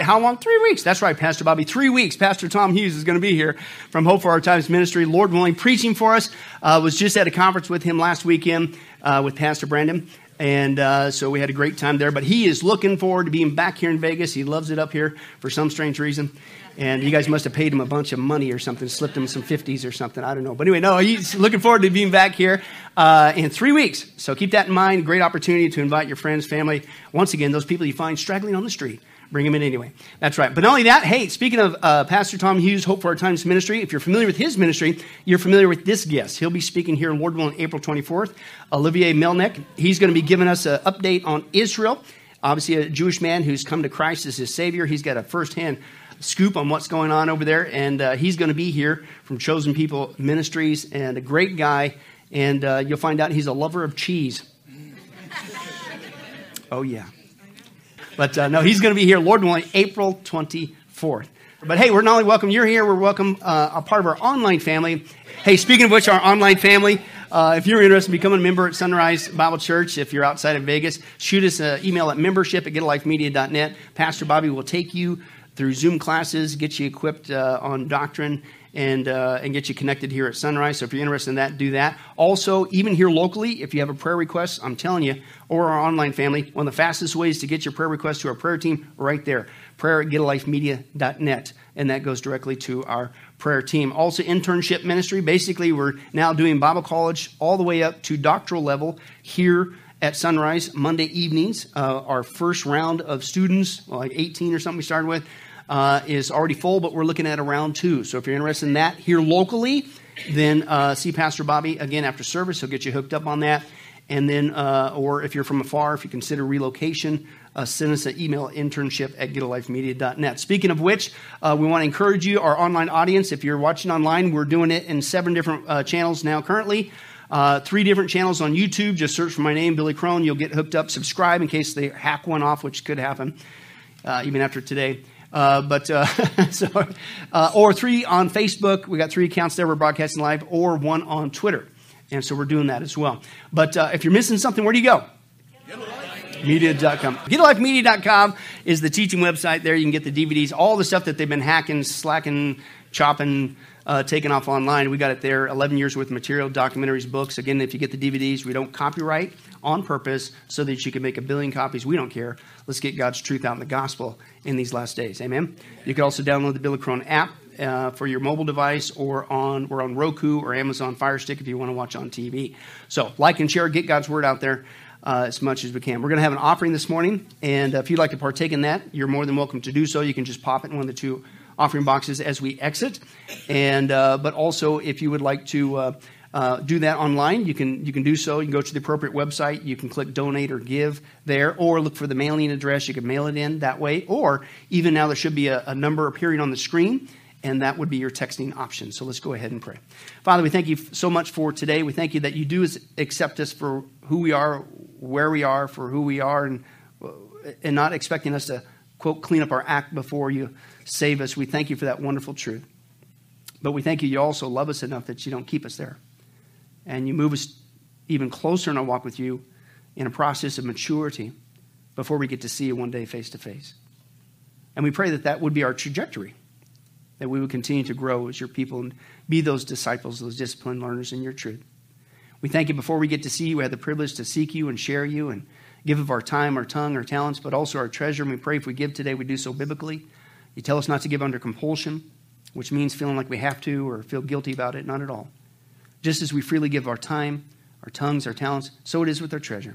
how long? 3 weeks. That's right, Pastor Bobby. 3 weeks. Pastor Tom Hughes is going to be here from Hope for Our Times Ministry, Lord willing, preaching for us. Was just at a conference with him last weekend with Pastor Brandon. And so we had a great time there. But he is looking forward to being back here in Vegas. He loves it up here for some strange reason. And you guys must have paid him a bunch of money or something, slipped him some 50s or something. I don't know. But anyway, no, he's looking forward to being back here in 3 weeks. So keep that in mind. Great opportunity to invite your friends, family. Once again, those people you find straggling on the street, bring them in anyway. That's right. But not only that, hey, speaking of Pastor Tom Hughes, Hope for Our Times Ministry, if you're familiar with his ministry, you're familiar with this guest. He'll be speaking here, Lord willing, April 24th. Olivier Melnick. He's going to be giving us an update on Israel. Obviously, a Jewish man who's come to Christ as his Savior. He's got a firsthand scoop on what's going on over there. And he's going to be here from Chosen People Ministries, and a great guy. And you'll find out he's a lover of cheese. Oh, yeah. But no, he's going to be here, Lord willing, April 24th. But hey, we're not only welcome you're here, we're welcome a part of our online family. Hey, speaking of which, our online family, if you're interested in becoming a member at Sunrise Bible Church, if you're outside of Vegas, shoot us an email at membership@getalifemedia.net. Pastor Bobby will take you through Zoom classes, get you equipped on doctrine, and get you connected here at Sunrise. So if you're interested in that, do that. Also, even here locally, if you have a prayer request, I'm telling you, or our online family, one of the fastest ways to get your prayer request to our prayer team, right there, prayer@getalifemedia.net, and that goes directly to our prayer team. Also, internship ministry. Basically, we're now doing Bible college all the way up to doctoral level here at Sunrise Monday evenings. Our first round of students, like 18 or something we started with, is already full, but we're looking at a round 2. So if you're interested in that here locally, then see Pastor Bobby again after service. He'll get you hooked up on that. And then, or if you're from afar, if you consider relocation, send us an email, internship@getalifemedia.net. Speaking of which, we want to encourage you, our online audience, if you're watching online, we're doing it in 7 different channels now currently. 3 different channels on YouTube. Just search for my name, Billy Crone. You'll get hooked up. Subscribe in case they hack one off, which could happen even after today. Or 3 on Facebook. We got 3 accounts there. We're broadcasting live, or 1 on Twitter. And so we're doing that as well. But if you're missing something, where do you go? Media.com. GetALifeMedia.com is the teaching website. There you can get the DVDs, all the stuff that they've been hacking, slacking, chopping, taking off online. We got it there. 11 years worth of material, documentaries, books. Again, if you get the DVDs, we don't copyright on purpose so that you can make 1 billion copies. We don't care. Let's get God's truth out in the gospel in these last days. Amen. You can also download the Billy Crone app for your mobile device, or we're on Roku or Amazon Fire Stick if you want to watch on TV. So like and share, get God's word out there as much as we can. We're going to have an offering this morning, and if you'd like to partake in that, you're more than welcome to do so. You can just pop it in one of the 2 offering boxes as we exit. And but also, if you would like to do that online, you can do so. You can go to the appropriate website. You can click donate or give there, or look for the mailing address. You can mail it in that way, or even now there should be a number appearing on the screen, and that would be your texting option. So let's go ahead and pray. Father, we thank you so much for today. We thank you that you do accept us for who we are, where we are, for who we are, and not expecting us to, quote, clean up our act before you save us. We thank you for that wonderful truth. But we thank you also love us enough that you don't keep us there. And you move us even closer in our walk with you in a process of maturity before we get to see you one day face to face. And we pray that that would be our trajectory, that we would continue to grow as your people and be those disciples, those disciplined learners in your truth. We thank you before we get to see you, we have the privilege to seek you and share you and give of our time, our tongue, our talents, but also our treasure. And we pray if we give today, we do so biblically. You tell us not to give under compulsion, which means feeling like we have to or feel guilty about it. Not at all. Just as we freely give our time, our tongues, our talents, so it is with our treasure.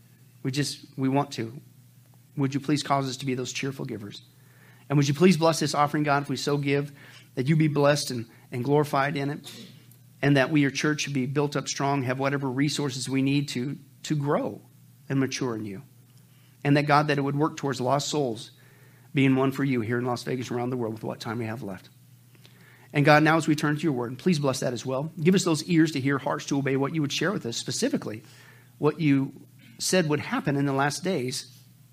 We want to. Would you please cause us to be those cheerful givers? And would you please bless this offering, God, if we so give, that you be blessed and glorified in it, and that we, your church, should be built up strong, have whatever resources we need to grow and mature in you. And that, God, that it would work towards lost souls being won for you here in Las Vegas and around the world with what time we have left. And God, now as we turn to your word, please bless that as well. Give us those ears to hear, hearts to obey what you would share with us, specifically what you said would happen in the last days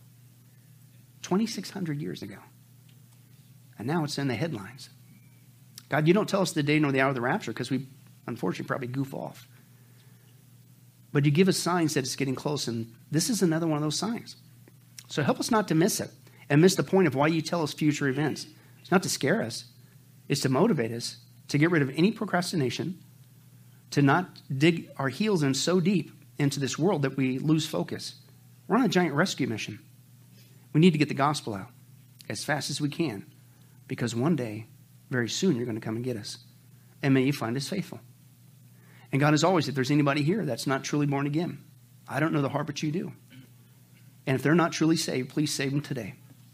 2,600 years ago. And now it's in the headlines. God, you don't tell us the day nor the hour of the rapture because we, unfortunately, probably goof off. But you give us signs that it's getting close, and this is another one of those signs. So help us not to miss it. and miss the point of why you tell us future events. It's not to scare us. It's to motivate us, to get rid of any procrastination, to not dig our heels in so deep into this world that we lose focus. We're on a giant rescue mission. We need to get the gospel out as fast as we can, because one day, very soon, you're going to come and get us. And may you find us faithful. And God, as always, if there's anybody here that's not truly born again, I don't know the heart, but you do. And if they're not truly saved, please save them today.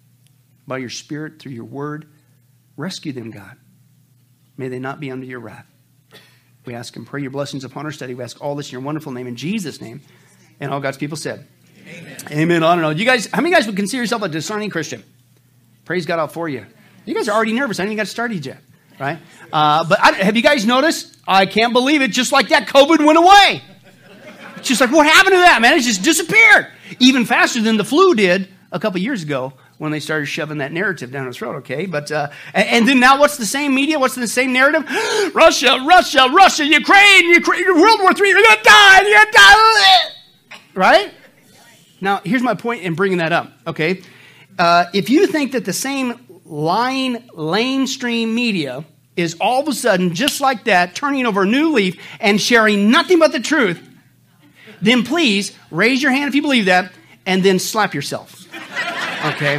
By your Spirit, through your word, rescue them, God. May they not be under your wrath. We ask and pray your blessings upon our study. We ask all this in your wonderful name, in Jesus' name. And all God's people said, amen. Amen. I don't know. You guys, how many guys would consider yourself a discerning Christian? Praise God out for you. You guys are already nervous. I haven't even got started yet, right? Have you guys noticed? I can't believe it. Just like that, COVID went away. It's just like, what happened to that, man? It just disappeared. Even faster than the flu did a couple years ago when they started shoving that narrative down our throat, okay? But and then now what's the same media? What's the same narrative? Russia, Ukraine, World War III, you're going to die. Right? Now, here's my point in bringing that up, okay? If you think that the same lying, lamestream media is all of a sudden, just like that, turning over a new leaf and sharing nothing but the truth, then please raise your hand if you believe that, and then slap yourself. Okay?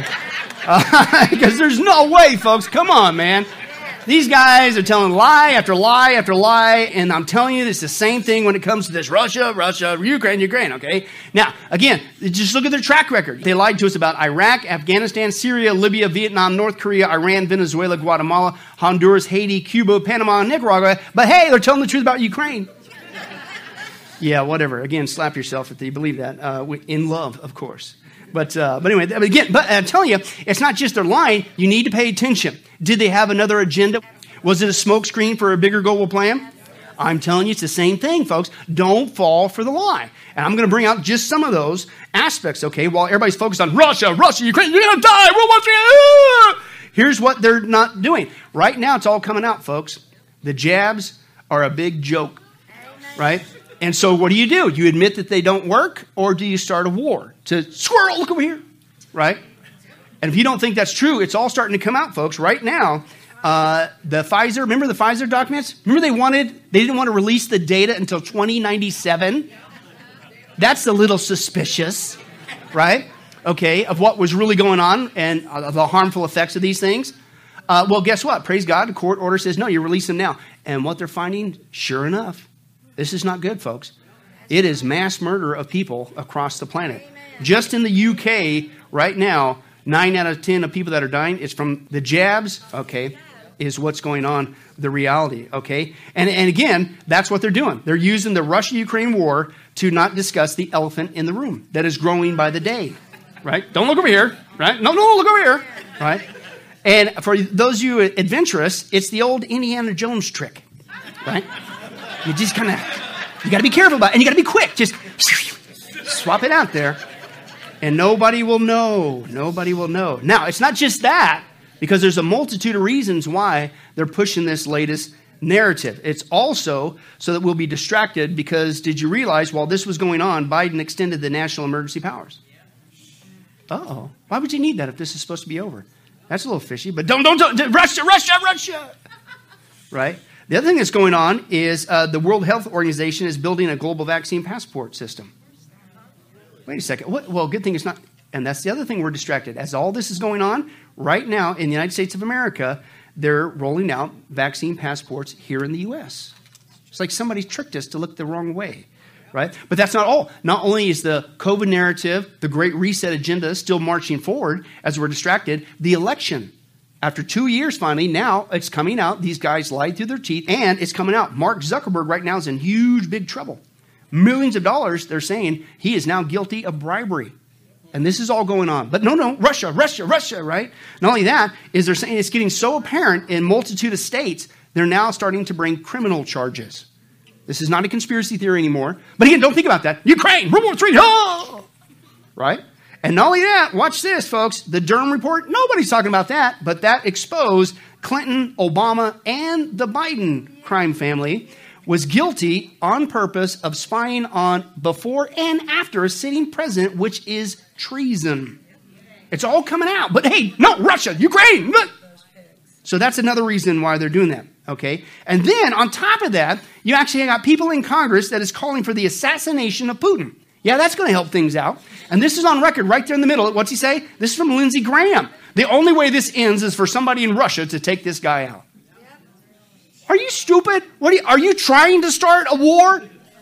Because there's no way, folks. Come on, man. These guys are telling lie after lie after lie, and I'm telling you, it's the same thing when it comes to this Russia, Ukraine, okay? Now, again, just look at their track record. They lied to us about Iraq, Afghanistan, Syria, Libya, Vietnam, North Korea, Iran, Venezuela, Guatemala, Honduras, Haiti, Cuba, Panama, and Nicaragua. But hey, they're telling the truth about Ukraine. Yeah, whatever. Again, slap yourself if you believe that. In love, of course. But anyway, again, I'm telling you, it's not just they're lying. You need to pay attention. Did they have another agenda? Was it a smokescreen for a bigger global plan? I'm telling you, it's the same thing, folks. Don't fall for the lie. And I'm going to bring out just some of those aspects, okay? While everybody's focused on Russia, Ukraine, you're going to die. World War III. Here's what they're not doing. Right now, it's all coming out, folks. The jabs are a big joke, right? And so what do? You admit that they don't work, or do you start a war? To squirrel, look over here, right? And if you don't think that's true, it's all starting to come out, folks. Right now, the Pfizer, remember the Pfizer documents? Remember they didn't want to release the data until 2097? That's a little suspicious, right? Okay, of what was really going on and the harmful effects of these things. Well, guess what? Praise God, the court order says, no, you release them now. And what they're finding, sure enough, this is not good, folks. It is mass murder of people across the planet. Amen. Just in the UK right now, 9 out of 10 of people that are dying is from the jabs, okay, is what's going on, the reality, okay? And again, that's what they're doing. They're using the Russia-Ukraine war to not discuss the elephant in the room that is growing by the day, right? Don't look over here, right? No, look over here, right? And for those of you adventurous, it's the old Indiana Jones trick, right? You just kind of, you got to be careful about it, and you got to be quick. Just swap it out there, and nobody will know. Nobody will know. Now, it's not just that, because there's a multitude of reasons why they're pushing this latest narrative. It's also so that we'll be distracted, because did you realize while this was going on, Biden extended the national emergency powers? Uh-oh. Why would you need that if this is supposed to be over? That's a little fishy, but don't, Russia. Right? The other thing that's going on is the World Health Organization is building a global vaccine passport system. Wait a second. Well, good thing it's not. And that's the other thing we're distracted. As all this is going on, right now in the United States of America, they're rolling out vaccine passports here in the U.S. It's like somebody tricked us to look the wrong way, right? But that's not all. Not only is the COVID narrative, the Great Reset agenda still marching forward as we're distracted, the election. After 2 years, finally, now it's coming out. These guys lied through their teeth, and it's coming out. Mark Zuckerberg right now is in huge, big trouble. Millions of dollars, they're saying he is now guilty of bribery. And this is all going on. But no, Russia, right? Not only that, is they're saying it's getting so apparent in multitude of states, they're now starting to bring criminal charges. This is not a conspiracy theory anymore. But again, don't think about that. Ukraine, World War III, oh! Right? And not only that, watch this, folks. The Durham report, nobody's talking about that, but that exposed Clinton, Obama, and the Biden crime family was guilty on purpose of spying on before and after a sitting president, which is treason. It's all coming out. But hey, no, Russia, Ukraine. So that's another reason why they're doing that. Okay. And then on top of that, you actually got people in Congress that is calling for the assassination of Putin. Yeah, that's going to help things out. And this is on record right there in the middle. What's he say? This is from Lindsey Graham. The only way this ends is for somebody in Russia to take this guy out. Are you stupid? Are you trying to start a war?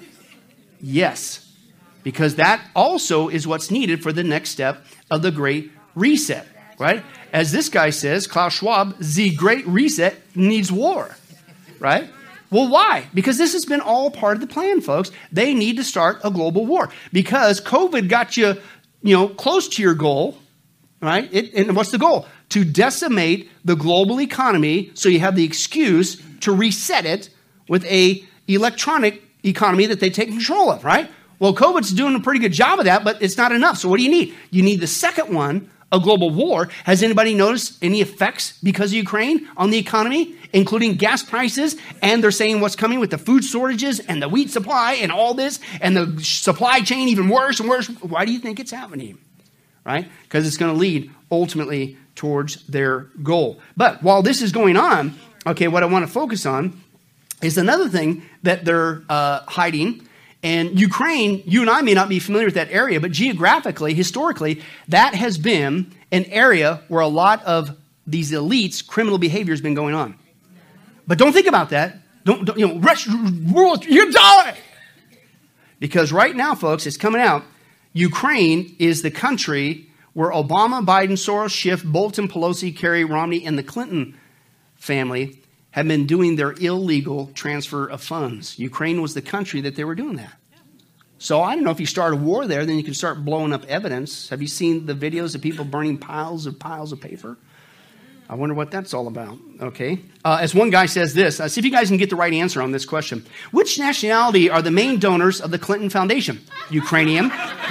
Yes, because that also is what's needed for the next step of the Great Reset, right? As this guy says, Klaus Schwab, the Great Reset needs war, right? Well, why? Because this has been all part of the plan, folks. They need to start a global war because COVID got you, close to your goal, right? And what's the goal? To decimate the global economy so you have the excuse to reset it with a electronic economy that they take control of, right? Well, COVID's doing a pretty good job of that, but it's not enough. So what do you need? You need the second one, a global war. Has anybody noticed any effects because of Ukraine on the economy, including gas prices? And they're saying what's coming with the food shortages and the wheat supply and all this, and the supply chain even worse and worse. Why do you think it's happening? Right? Because it's going to lead ultimately towards their goal. But while this is going on, okay, what I want to focus on is another thing that they're hiding. And Ukraine, you and I may not be familiar with that area, but geographically, historically, that has been an area where a lot of these elites' criminal behavior has been going on. But don't think about that. Don't world, you die. Because right now, folks, it's coming out. Ukraine is the country where Obama, Biden, Soros, Schiff, Bolton, Pelosi, Kerry, Romney, and the Clinton family have been doing their illegal transfer of funds. Ukraine was the country that they were doing that. So I don't know if you start a war there, then you can start blowing up evidence. Have you seen the videos of people burning piles of paper? I wonder what that's all about. Okay. As one guy says this, see if you guys can get the right answer on this question. Which nationality are the main donors of the Clinton Foundation? Ukrainian,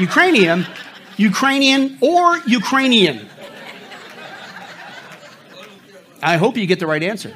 or Ukrainian? I hope you get the right answer.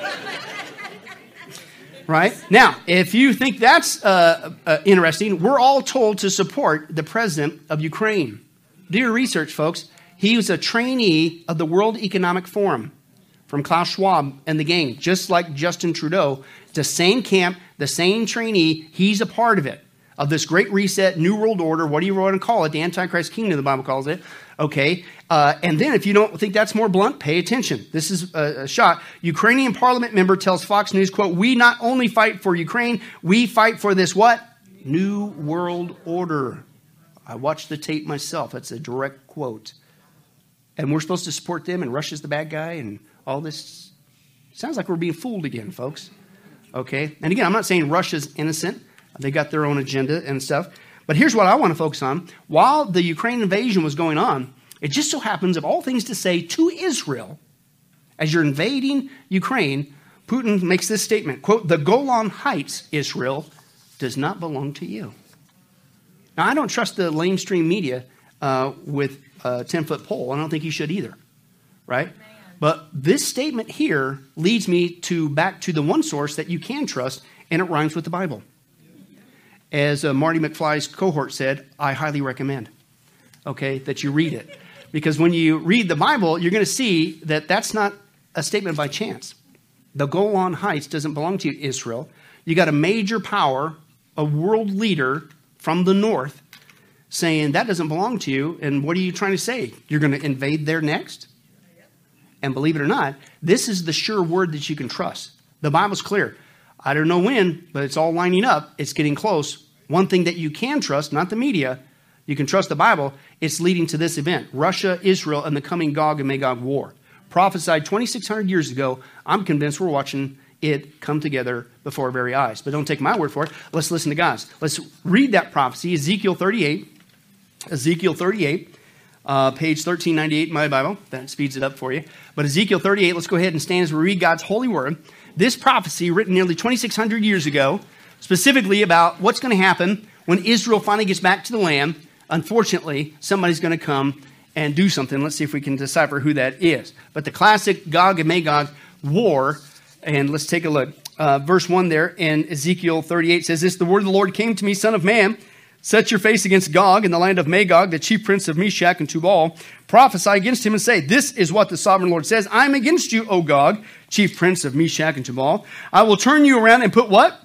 Right? Now, if you think that's interesting, we're all told to support the president of Ukraine. Do your research, folks. He was a trainee of the World Economic Forum from Klaus Schwab and the gang, just like Justin Trudeau. The same camp, the same trainee. He's a part of it, of this great reset, new world order. What do you want to call it? The Antichrist kingdom, the Bible calls it. Okay. And then if you don't think that's more blunt, pay attention. This is a shot. Ukrainian parliament member tells Fox News, quote, "We not only fight for Ukraine, we fight for this what? New world order." I watched the tape myself. That's a direct quote. And we're supposed to support them, and Russia's the bad guy, and all this. Sounds like we're being fooled again, folks. Okay. And again, I'm not saying Russia's innocent. They got their own agenda and stuff. But here's what I want to focus on. While the Ukraine invasion was going on, it just so happens, of all things to say to Israel, as you're invading Ukraine, Putin makes this statement, quote, "The Golan Heights, Israel, does not belong to you." Now, I don't trust the lamestream media with a 10-foot pole. I don't think you should either, right? But this statement here leads me back to the one source that you can trust, and it rhymes with the Bible. As Marty McFly's cohort said, I highly recommend, okay, that you read it. Because when you read the Bible, you're going to see that that's not a statement by chance. The Golan Heights doesn't belong to Israel. You got a major power, a world leader from the north, saying that doesn't belong to you. And what are you trying to say? You're going to invade there next? And believe it or not, this is the sure word that you can trust. The Bible's clear. I don't know when, but it's all lining up. It's getting close. One thing that you can trust, not the media, you can trust the Bible, it's leading to this event. Russia, Israel, and the coming Gog and Magog war. Prophesied 2,600 years ago. I'm convinced we're watching it come together before our very eyes. But don't take my word for it. Let's listen to God's. Let's read that prophecy, Ezekiel 38. Ezekiel 38, page 1398 in my Bible. That speeds it up for you. But Ezekiel 38, let's go ahead and stand as we read God's holy word. This prophecy, written nearly 2,600 years ago, specifically about what's going to happen when Israel finally gets back to the land. Unfortunately, somebody's going to come and do something. Let's see if we can decipher who that is. But the classic Gog and Magog war, and let's take a look. Verse 1 there in Ezekiel 38 says this, "The word of the Lord came to me, son of man. set your face against Gog in the land of Magog, the chief prince of Meshach and Tubal. Prophesy against him and say, this is what the sovereign Lord says. I'm against you, O Gog, chief prince of Meshach and Tubal. I will turn you around and put what?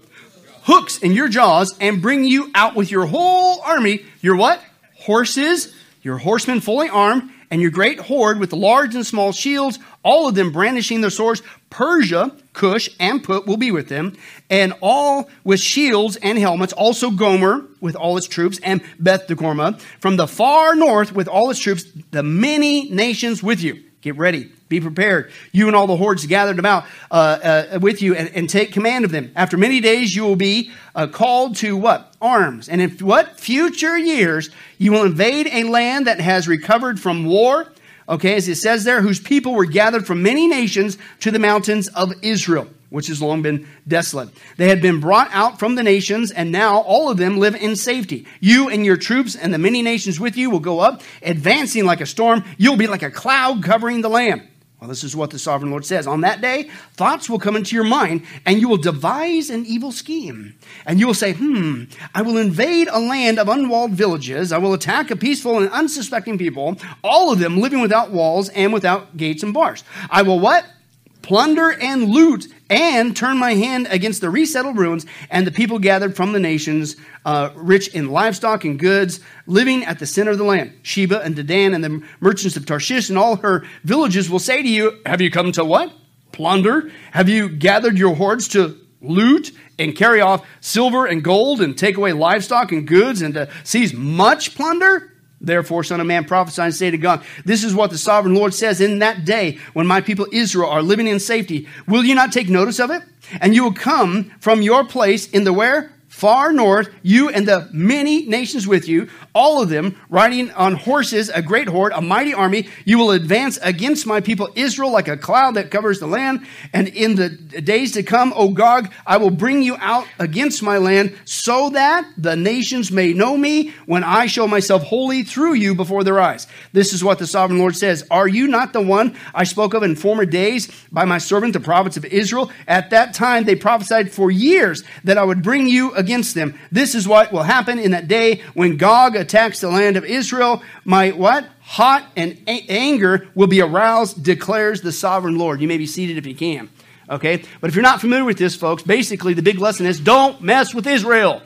Hooks in your jaws and bring you out with your whole army. Your what? Horses, your horsemen fully armed, and your great horde with large and small shields, all of them brandishing their swords. Persia, Cush, and Put will be with them, and all with shields and helmets. Also Gomer with all its troops, and Beth Dagorma. From the far north with all its troops, the many nations with you. Get ready. Be prepared. You and all the hordes gathered about with you and take command of them. After many days, you will be called to what? Arms. And in what? Future years, you will invade a land that has recovered from war. Okay, as it says there, whose people were gathered from many nations to the mountains of Israel, which has long been desolate. They had been brought out from the nations, and now all of them live in safety. You and your troops and the many nations with you will go up, advancing like a storm. You'll be like a cloud covering the land. Well, this is what the sovereign Lord says. On that day, thoughts will come into your mind, and you will devise an evil scheme. And you will say, I will invade a land of unwalled villages. I will attack a peaceful and unsuspecting people, all of them living without walls and without gates and bars. I will what? Plunder and loot, and turn my hand against the resettled ruins and the people gathered from the nations, rich in livestock and goods, living at the center of the land. Sheba and Dedan and the merchants of Tarshish and all her villages will say to you, have you come to what? Plunder? Have you gathered your hordes to loot and carry off silver and gold and take away livestock and goods and to seize much plunder? Therefore, son of man, prophesy and say to God, this is what the sovereign Lord says in that day when my people Israel are living in safety. Will you not take notice of it? And you will come from your place in the where? Far north, you and the many nations with you, all of them riding on horses, a great horde, a mighty army. You will advance against my people Israel like a cloud that covers the land. And in the days to come, O Gog, I will bring you out against my land so that the nations may know me when I show myself holy through you before their eyes. This is what the sovereign Lord says. Are you not the one I spoke of in former days by my servant, the prophets of Israel? At that time, they prophesied for years that I would bring you against them. This is what will happen in that day when Gog attacks the land of Israel. My what? Hot and anger will be aroused, declares the sovereign Lord. You may be seated if you can. Okay? But if you're not familiar with this, folks, basically the big lesson is don't mess with Israel.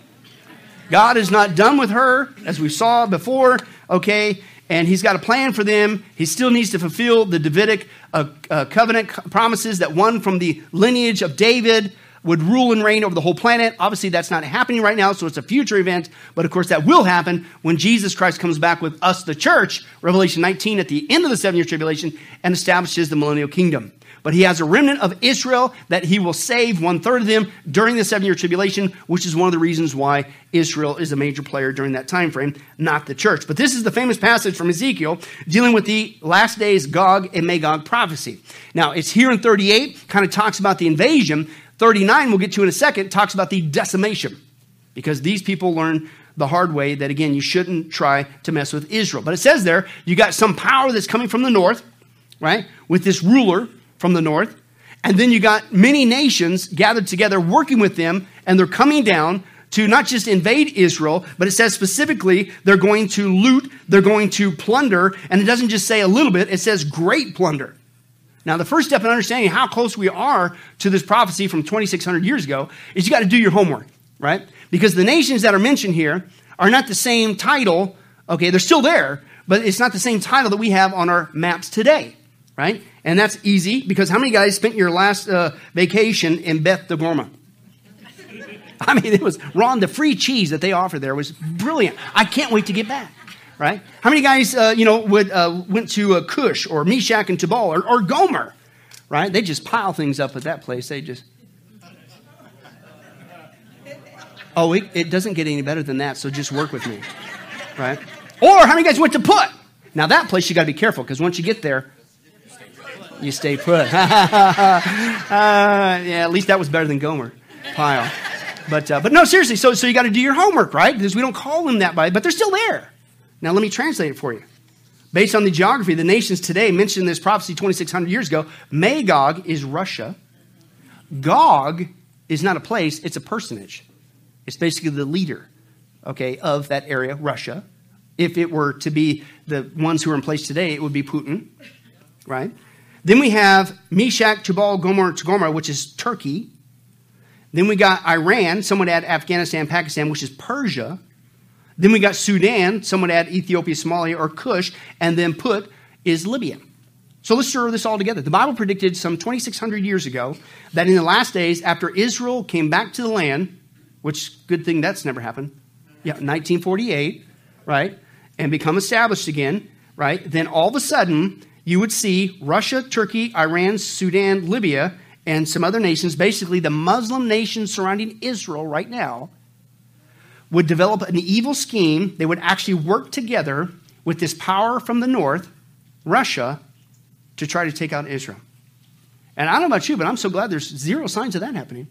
God is not done with her, as we saw before. Okay? And he's got a plan for them. He still needs to fulfill the Davidic covenant promises that one from the lineage of David would rule and reign over the whole planet. Obviously, that's not happening right now, so it's a future event. But of course, that will happen when Jesus Christ comes back with us, the church, Revelation 19, at the end of the 7-year tribulation, and establishes the millennial kingdom. But he has a remnant of Israel that he will save 1/3 of them during the 7-year tribulation, which is one of the reasons why Israel is a major player during that time frame, not the church. But this is the famous passage from Ezekiel dealing with the last days Gog and Magog prophecy. Now, it's here in 38, kind of talks about the invasion. 39, we'll get to in a second, talks about the decimation. Because these people learn the hard way that, again, you shouldn't try to mess with Israel. But it says there, you got some power that's coming from the north, right? With this ruler from the north. And then you got many nations gathered together working with them, and they're coming down to not just invade Israel, but it says specifically they're going to loot, they're going to plunder, and it doesn't just say a little bit, it says great plunder. Now, the first step in understanding how close we are to this prophecy from 2,600 years ago is you got to do your homework, right? Because the nations that are mentioned here are not the same title. Okay, they're still there, but it's not the same title that we have on our maps today, right? And that's easy because how many guys spent your last vacation in Beth Dagorma? I mean, it was Ron, the free cheese that they offered there was brilliant. I can't wait to get back. Right? How many guys, went to Cush or Meshach and Tubal or Gomer? Right? They just pile things up at that place. They just. Oh, it doesn't get any better than that. So just work with me, right? Or how many guys went to Put? Now that place you got to be careful because once you get there, you stay put. Yeah, at least that was better than Gomer pile. But no, seriously. So you got to do your homework, right? Because we don't call them that but they're still there. Now, let me translate it for you. Based on the geography, the nations today mentioned in this prophecy 2,600 years ago. Magog is Russia. Gog is not a place, it's a personage. It's basically the leader okay, of that area, Russia. If it were to be the ones who are in place today, it would be Putin, right? Then we have Meshach, Tubal, Gomer, which is Turkey. Then we got Iran. Some would add Afghanistan, Pakistan, which is Persia. Then we got Sudan. Some would add Ethiopia, Somalia, or Kush. And then Put is Libya. So let's stir this all together. The Bible predicted some 2,600 years ago that in the last days, after Israel came back to the land, which good thing that's never happened, 1948, right, and become established again, right, then all of a sudden you would see Russia, Turkey, Iran, Sudan, Libya, and some other nations, basically the Muslim nations surrounding Israel right now, would develop an evil scheme. They would actually work together with this power from the north, Russia, to try to take out Israel. And I don't know about you, but I'm so glad there's zero signs of that happening.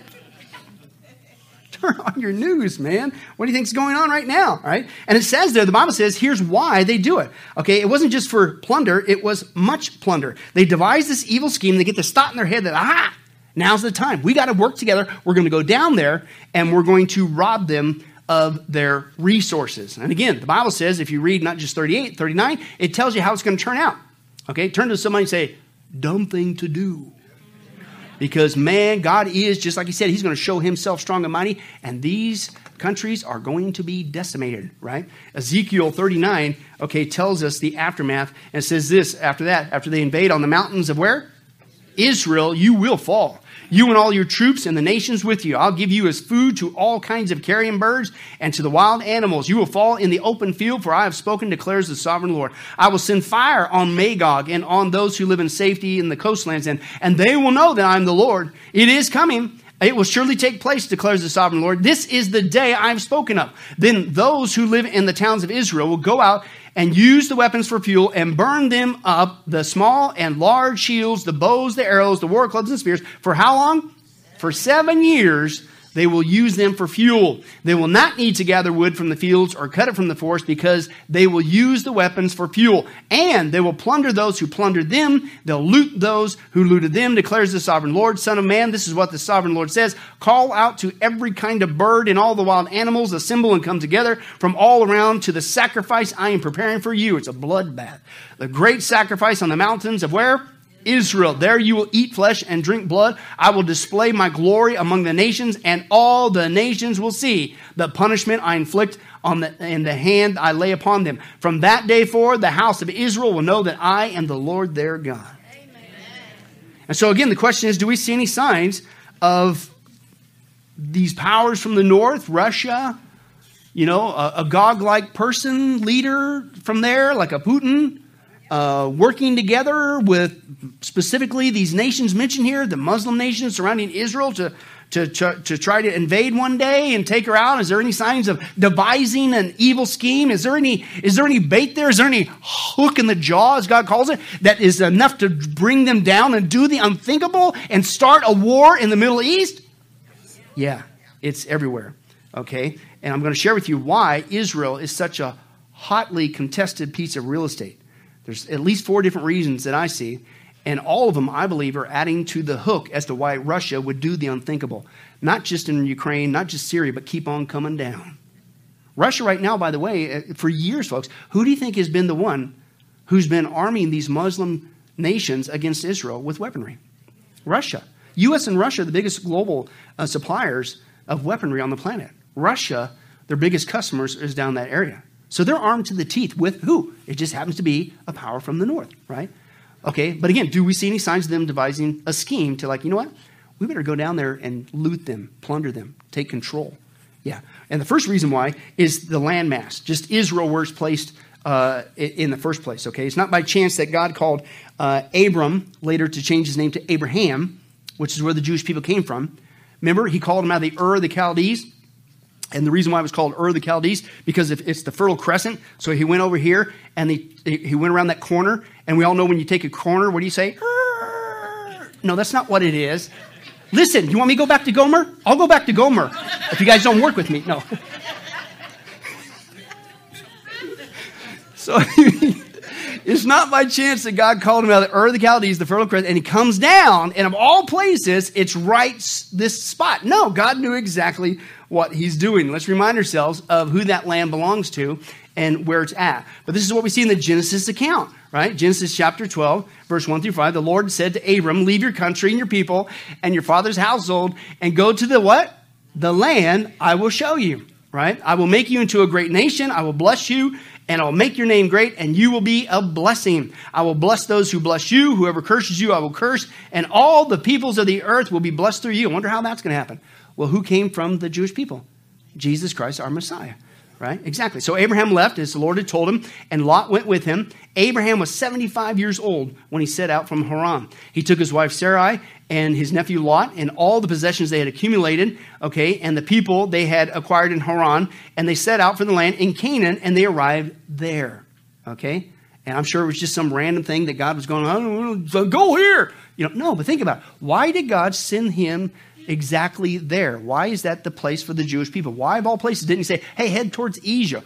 Turn on your news, man. What do you think's going on right now, right? And it says there, the Bible says, here's why they do it. Okay, it wasn't just for plunder, it was much plunder. They devised this evil scheme. They get this thought in their head that, now's the time. We got to work together. We're going to go down there, and we're going to rob them of their resources. And again, the Bible says, if you read not just 38, 39, it tells you how it's going to turn out. Okay, turn to somebody and say, dumb thing to do. Because, man, God is, just like he said, he's going to show himself strong and mighty, and these countries are going to be decimated, right? Ezekiel 39, okay, tells us the aftermath, and says this, after that, after they invade on the mountains of where? Israel, you will fall. You and all your troops and the nations with you. I'll give you as food to all kinds of carrion birds and to the wild animals. You will fall in the open field, for I have spoken, declares the sovereign Lord. I will send fire on Magog and on those who live in safety in the coastlands, and they will know that I am the Lord. It is coming. It will surely take place, declares the sovereign Lord. This is the day I have spoken of. Then those who live in the towns of Israel will go out and use the weapons for fuel and burn them up, the small and large shields, the bows, the arrows, the war clubs and spears. For how long? For 7 years. They will use them for fuel. They will not need to gather wood from the fields or cut it from the forest, because they will use the weapons for fuel. And they will plunder those who plundered them. They'll loot those who looted them, declares the sovereign Lord. Son of man, this is what the sovereign Lord says. Call out to every kind of bird and all the wild animals, assemble and come together from all around to the sacrifice I am preparing for you. It's a bloodbath. The great sacrifice on the mountains of where? Israel. There you will eat flesh and drink blood. I will display my glory among the nations, and all the nations will see the punishment I inflict in the hand I lay upon them. From that day forward, the house of Israel will know that I am the Lord their God. Amen. And so again, the question is, do we see any signs of these powers from the north, Russia, a Gog-like person, leader from there, like a Putin, working together with specifically these nations mentioned here, the Muslim nations surrounding Israel, to try to invade one day and take her out? Is there any signs of devising an evil scheme? Is there any bait there? Is there any hook in the jaw, as God calls it, that is enough to bring them down and do the unthinkable and start a war in the Middle East? Yeah, it's everywhere. Okay, and I'm going to share with you why Israel is such a hotly contested piece of real estate. There's at least 4 different reasons that I see, and all of them, I believe, are adding to the hook as to why Russia would do the unthinkable. Not just in Ukraine, not just Syria, but keep on coming down. Russia right now, by the way, for years, folks, who do you think has been the one who's been arming these Muslim nations against Israel with weaponry? Russia. U.S. and Russia are the biggest global suppliers of weaponry on the planet. Russia, their biggest customers, is down that area. So they're armed to the teeth with who? It just happens to be a power from the north, right? Okay, but again, do we see any signs of them devising a scheme to, like, you know what? We better go down there and loot them, plunder them, take control. Yeah, and the first reason why is the landmass. Just Israel where it's placed in the first place, okay? It's not by chance that God called Abram later to change his name to Abraham, which is where the Jewish people came from. Remember, he called him out of the Ur of the Chaldees. And the reason why it was called Ur of the Chaldees, because it's the Fertile Crescent. So he went over here, and he went around that corner. And we all know when you take a corner, what do you say? Ur. No, that's not what it is. Listen, you want me to go back to Gomer? I'll go back to Gomer if you guys don't work with me. No. So it's not by chance that God called him out of the Ur of the Chaldees, the Fertile Crescent, and he comes down, and of all places, it's right this spot. No, God knew exactly what he's doing. Let's remind ourselves of who that land belongs to and where it's at. But this is what we see in the Genesis account, right? Genesis chapter 12, verse 1 through 5. The Lord said to Abram, leave your country and your people and your father's household and go to the what? The land I will show you, right? I will make you into a great nation. I will bless you and I'll make your name great and you will be a blessing. I will bless those who bless you. Whoever curses you, I will curse. And all the peoples of the earth will be blessed through you. I wonder how that's going to happen. Well, who came from the Jewish people? Jesus Christ, our Messiah. Right? Exactly. So Abraham left as the Lord had told him, and Lot went with him. Abraham was 75 years old when he set out from Haran. He took his wife Sarai and his nephew Lot and all the possessions they had accumulated, okay, and the people they had acquired in Haran, and they set out for the land in Canaan, and they arrived there, okay? And I'm sure it was just some random thing that God was going, oh, go here. No, but think about it. Why did God send him exactly there? Why is that the place for the Jewish people? Why of all places didn't he say, hey, head towards Asia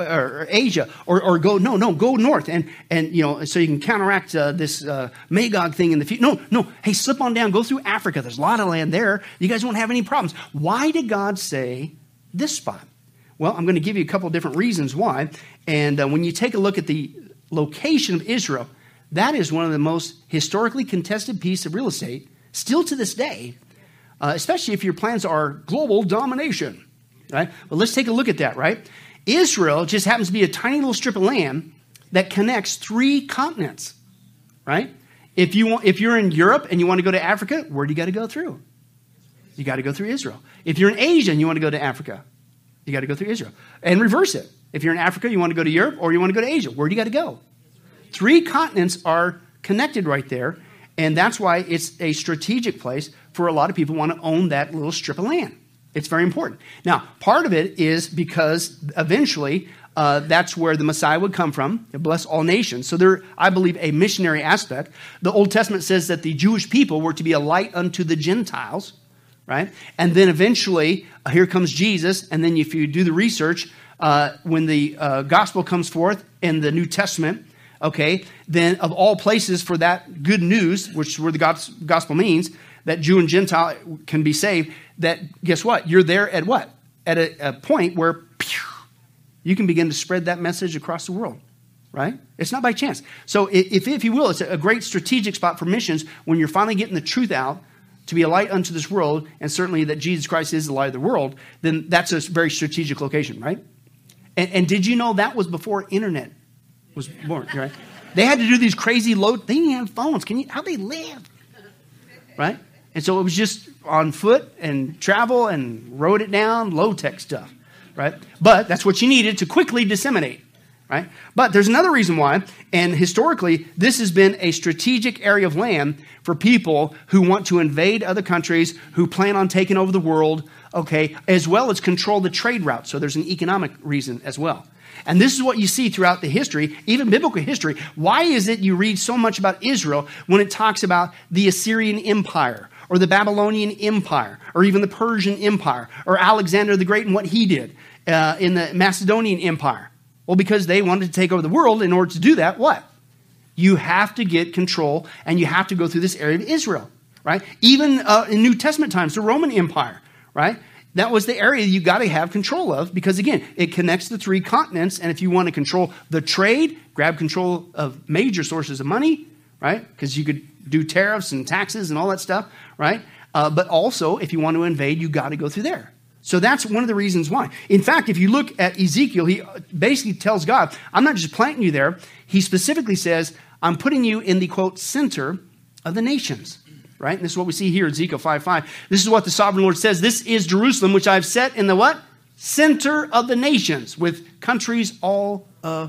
or go north and so you can counteract this Magog thing in the future? No, hey, slip on down, go through Africa. There's a lot of land there. You guys won't have any problems. Why did God say this spot? Well, I'm going to give you a couple of different reasons why. And when you take a look at the location of Israel, that is one of the most historically contested pieces of real estate still to this day. Especially if your plans are global domination, right? Well, let's take a look at that, right? Israel just happens to be a tiny little strip of land that connects 3 continents, right? If you're in Europe and you want to go to Africa, where do you got to go through? You got to go through Israel. If you're in Asia and you want to go to Africa, you got to go through Israel. And reverse it. If you're in Africa, you want to go to Europe or you want to go to Asia, where do you got to go? 3 continents are connected right there. And that's why it's a strategic place for a lot of people who want to own that little strip of land. It's very important. Now, part of it is because eventually that's where the Messiah would come from, to bless all nations. So there, I believe, a missionary aspect. The Old Testament says that the Jewish people were to be a light unto the Gentiles, right? And then eventually, here comes Jesus. And then if you do the research, when the gospel comes forth in the New Testament, okay, then of all places for that good news, which is where the gospel means, that Jew and Gentile can be saved, that guess what? You're there at what? At a point where you can begin to spread that message across the world, right? It's not by chance. So if you will, it's a great strategic spot for missions when you're finally getting the truth out to be a light unto this world, and certainly that Jesus Christ is the light of the world, then that's a very strategic location, right? And did you know that was before internet was born, right? They had to do these crazy they didn't have phones. How'd they live? Right? And so it was just on foot and travel and wrote it down, low-tech stuff, right? But that's what you needed to quickly disseminate, right? But there's another reason why, and historically, this has been a strategic area of land for people who want to invade other countries, who plan on taking over the world, okay, as well as control the trade route. So there's an economic reason as well. And this is what you see throughout the history, even biblical history. Why is it you read so much about Israel when it talks about the Assyrian Empire or the Babylonian Empire or even the Persian Empire or Alexander the Great and what he did in the Macedonian Empire? Well, because they wanted to take over the world. In order to do that, what? You have to get control and you have to go through this area of Israel, right? Even in New Testament times, the Roman Empire, right? That was the area you got to have control of because, again, it connects the 3 continents. And if you want to control the trade, grab control of major sources of money, right? Because you could do tariffs and taxes and all that stuff, right? But also, if you want to invade, you got to go through there. So that's one of the reasons why. In fact, if you look at Ezekiel, he basically tells God, I'm not just planting you there. He specifically says, I'm putting you in the, quote, center of the nations. Right? And this is what we see here, Ezekiel 5:5. This is what the sovereign Lord says. This is Jerusalem, which I've set in the what? Center of the nations, with countries all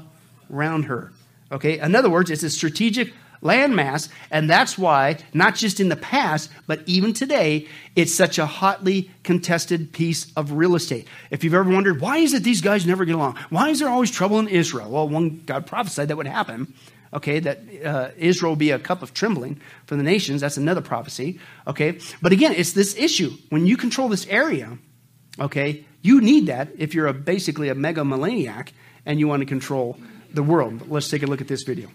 around her. Okay? In other words, it's a strategic landmass, and that's why, not just in the past, but even today, it's such a hotly contested piece of real estate. If you've ever wondered, why is it these guys never get along? Why is there always trouble in Israel? Well, one God prophesied that would happen. Okay, that Israel will be a cup of trembling for the nations. That's another prophecy. Okay, but again, it's this issue. When you control this area, okay, you need that if you're basically a megalomaniac and you want to control the world. But let's take a look at this video.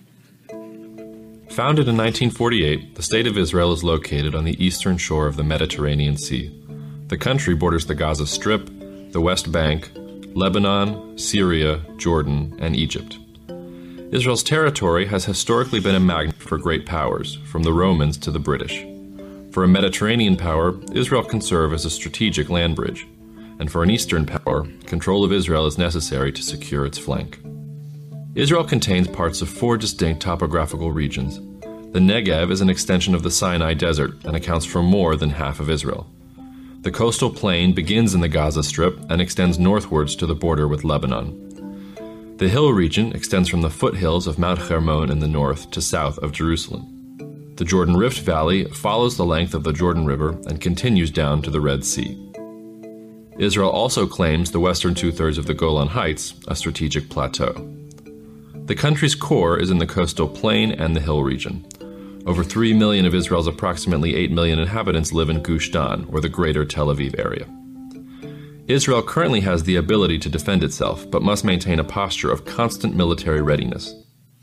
Founded in 1948, the State of Israel is located on the eastern shore of the Mediterranean Sea. The country borders the Gaza Strip, the West Bank, Lebanon, Syria, Jordan, and Egypt. Israel's territory has historically been a magnet for great powers, from the Romans to the British. For a Mediterranean power, Israel can serve as a strategic land bridge, and for an Eastern power, control of Israel is necessary to secure its flank. Israel contains parts of 4 distinct topographical regions. The Negev is an extension of the Sinai Desert and accounts for more than half of Israel. The coastal plain begins in the Gaza Strip and extends northwards to the border with Lebanon. The hill region extends from the foothills of Mount Hermon in the north to south of Jerusalem. The Jordan Rift Valley follows the length of the Jordan River and continues down to the Red Sea. Israel also claims the western two-thirds of the Golan Heights, a strategic plateau. The country's core is in the coastal plain and the hill region. Over 3 million of Israel's approximately 8 million inhabitants live in Gush Dan, or the greater Tel Aviv area. Israel currently has the ability to defend itself, but must maintain a posture of constant military readiness.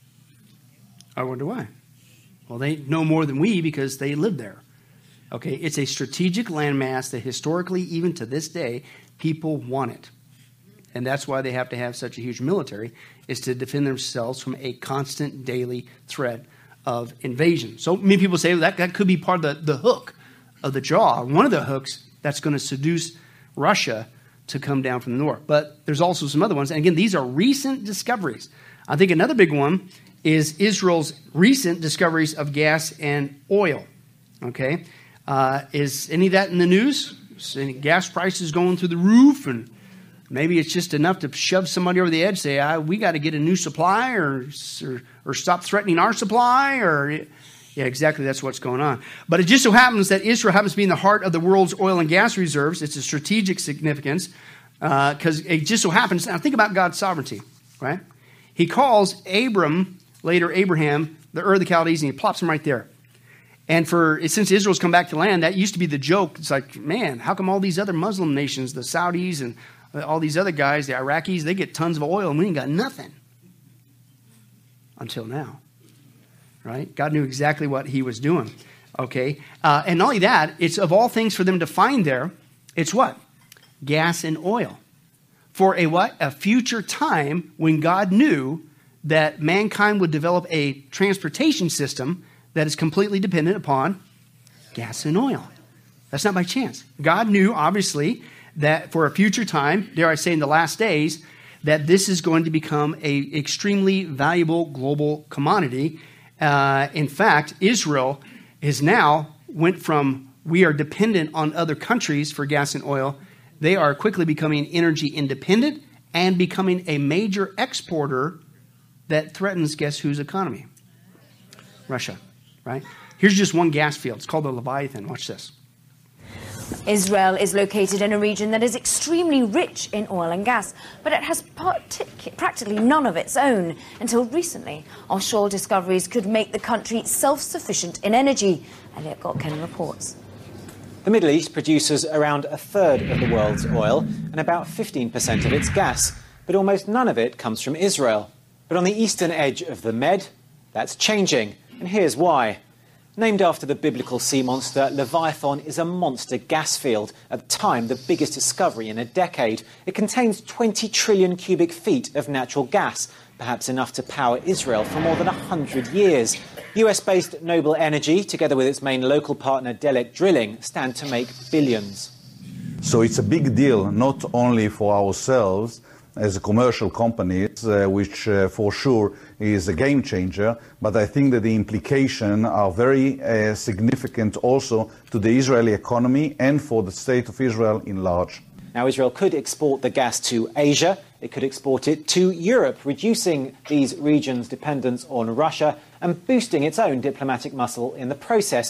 I wonder why. Well, they know more than we because they live there. Okay, it's a strategic landmass that historically, even to this day, people want it. And that's why they have to have such a huge military, is to defend themselves from a constant daily threat of invasion. So many people say that could be part of the hook of the jaw, one of the hooks that's going to seduce Russia to come down from the north. But there's also some other ones. And again, these are recent discoveries. I think another big one is Israel's recent discoveries of gas and oil. Okay? Is any of that in the news? Is any gas prices going through the roof? And maybe it's just enough to shove somebody over the edge, say, we got to get a new supply or stop threatening our supply. Yeah, exactly, that's what's going on. But it just so happens that Israel happens to be in the heart of the world's oil and gas reserves. It's a strategic significance because it just so happens. Now think about God's sovereignty, right? He calls Abram, later Abraham, the Ur of the Chaldees, and he plops him right there. And since Israel's come back to land, that used to be the joke. It's like, man, how come all these other Muslim nations, the Saudis and all these other guys, the Iraqis, they get tons of oil and we ain't got nothing? Until now, right? God knew exactly what he was doing, okay? And not only that, it's of all things for them to find there, it's what? Gas and oil. For a what? A future time when God knew that mankind would develop a transportation system that is completely dependent upon gas and oil. That's not by chance. God knew, obviously, that for a future time, dare I say in the last days, that this is going to become an extremely valuable global commodity. In fact, Israel is now went from we are dependent on other countries for gas and oil. They are quickly becoming energy independent and becoming a major exporter that threatens, guess whose economy? Russia. Right? Here's just one gas field. It's called the Leviathan. Watch this. Israel is located in a region that is extremely rich in oil and gas, but it has practically none of its own. Until recently, offshore discoveries could make the country self-sufficient in energy. Elliot Gotkin reports. The Middle East produces around a third of the world's oil and about 15% of its gas, but almost none of it comes from Israel. But on the eastern edge of the Med, that's changing. And here's why. Named after the biblical sea monster, Leviathan is a monster gas field, at the time the biggest discovery in a decade. It contains 20 trillion cubic feet of natural gas, perhaps enough to power Israel for more than 100 years. US-based Noble Energy, together with its main local partner Delek Drilling, stand to make billions. So it's a big deal, not only for ourselves as a commercial company, which for sure is a game changer, but I think that the implications are very significant also to the Israeli economy and for the state of Israel in large. Now, Israel could export the gas to Asia. It could export it to Europe, reducing these regions' dependence on Russia and boosting its own diplomatic muscle in the process.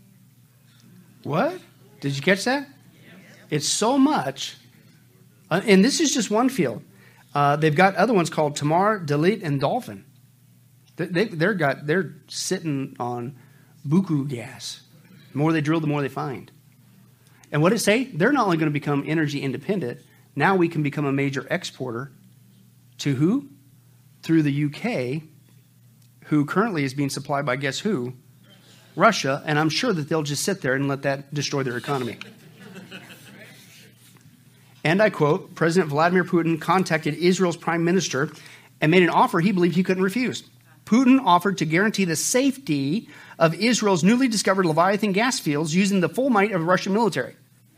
What? Did you catch that? It's so much. And this is just one field. They've got other ones called Tamar, Dalit, and Dolphin. They're sitting on buku gas. The more they drill, the more they find. And what did it say? They're not only going to become energy independent, now we can become a major exporter to who? Through the UK, who currently is being supplied by guess who? Russia. And I'm sure that they'll just sit there and let that destroy their economy. and I quote, President Vladimir Putin contacted Israel's prime minister and made an offer he believed he couldn't refuse. Putin offered to guarantee the safety of Israel's newly discovered Leviathan gas fields using the full might of the Russian military.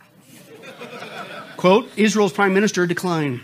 Quote, Israel's prime minister declined.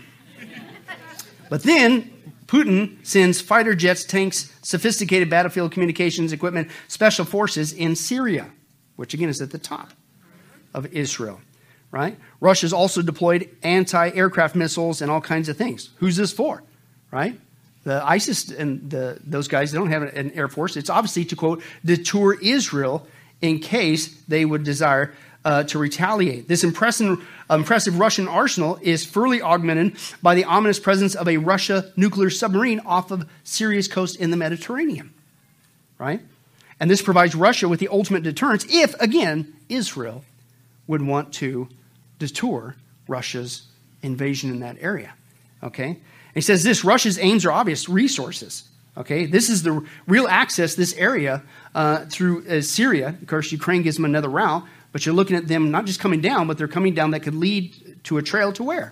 But then Putin sends fighter jets, tanks, sophisticated battlefield communications equipment, special forces in Syria, which again is at the top of Israel, right? Russia's also deployed anti-aircraft missiles and all kinds of things. Who's this for, right? The ISIS and those guys, they don't have an air force. It's obviously to, quote, deter Israel in case they would desire to retaliate. This impressive Russian arsenal is further augmented by the ominous presence of a Russia nuclear submarine off of Syria's coast in the Mediterranean, right? And this provides Russia with the ultimate deterrence if, again, Israel would want to deter Russia's invasion in that area, okay? And he says this, Russia's aims are obvious, resources, okay? This is the real access, this area, through Syria. Of course, Ukraine gives them another route, but you're looking at them not just coming down, but they're coming down that could lead to a trail to where?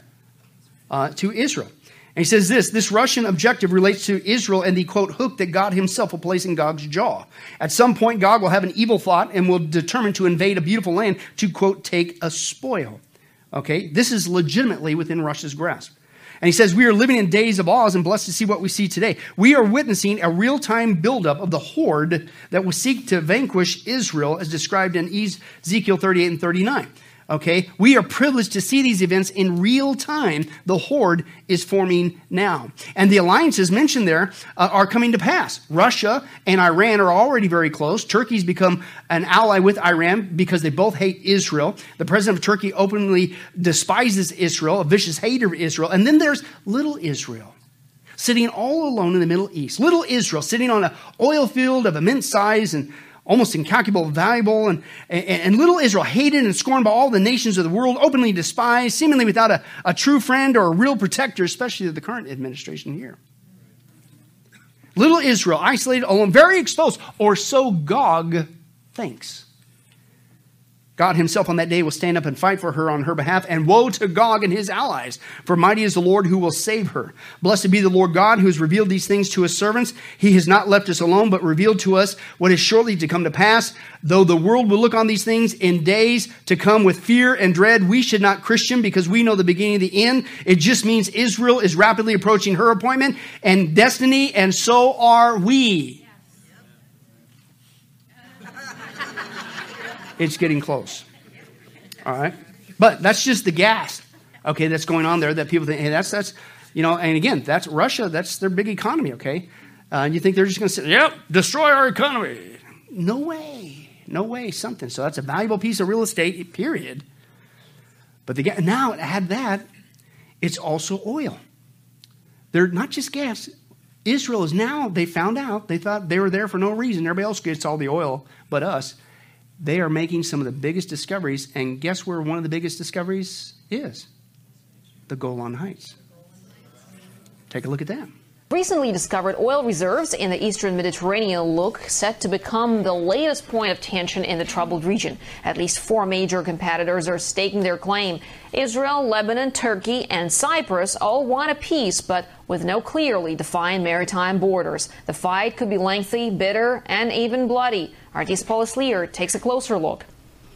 To Israel. And he says this Russian objective relates to Israel and the, quote, hook that God himself will place in Gog's jaw. At some point, Gog will have an evil thought and will determine to invade a beautiful land to, quote, take a spoil. Okay, this is legitimately within Russia's grasp. And he says, we are living in days of awe and blessed to see what we see today. We are witnessing a real-time buildup of the horde that will seek to vanquish Israel as described in Ezekiel 38 and 39. Okay, we are privileged to see these events in real time. The horde is forming now. And the alliances mentioned there are coming to pass. Russia and Iran are already very close. Turkey's become an ally with Iran because they both hate Israel. The president of Turkey openly despises Israel, a vicious hater of Israel. And then there's little Israel, sitting all alone in the Middle East. Little Israel sitting on an oil field of immense size and almost incalculable, valuable, and little Israel, hated and scorned by all the nations of the world, openly despised, seemingly without a true friend or a real protector, especially the current administration here. Little Israel, isolated, alone, very exposed, or so Gog thinks. God himself on that day will stand up and fight for her on her behalf, and woe to Gog and his allies, for mighty is the Lord who will save her. Blessed be the Lord God who has revealed these things to his servants. He has not left us alone, but revealed to us what is shortly to come to pass. Though the world will look on these things in days to come with fear and dread, we should not Christian because we know the beginning of the end. It just means Israel is rapidly approaching her appointment and destiny, and so are we. It's getting close. All right. But that's just the gas, okay, that's going on there that people think, hey, that's you know, and again, that's Russia, that's their big economy, okay? And you think they're just going to say, yep, destroy our economy. No way, something. So that's a valuable piece of real estate, period. But now add that, it's also oil. They're not just gas. Israel is now, they found out, they thought they were there for no reason. Everybody else gets all the oil but us. They are making some of the biggest discoveries, and guess where one of the biggest discoveries is? The Golan Heights. Take a look at that. Recently discovered oil reserves in the eastern Mediterranean look set to become the latest point of tension in the troubled region. At least 4 major competitors are staking their claim. Israel, Lebanon, Turkey, and Cyprus all want a peace, but with no clearly defined maritime borders. The fight could be lengthy, bitter, and even bloody. RT's Paula Sleer takes a closer look.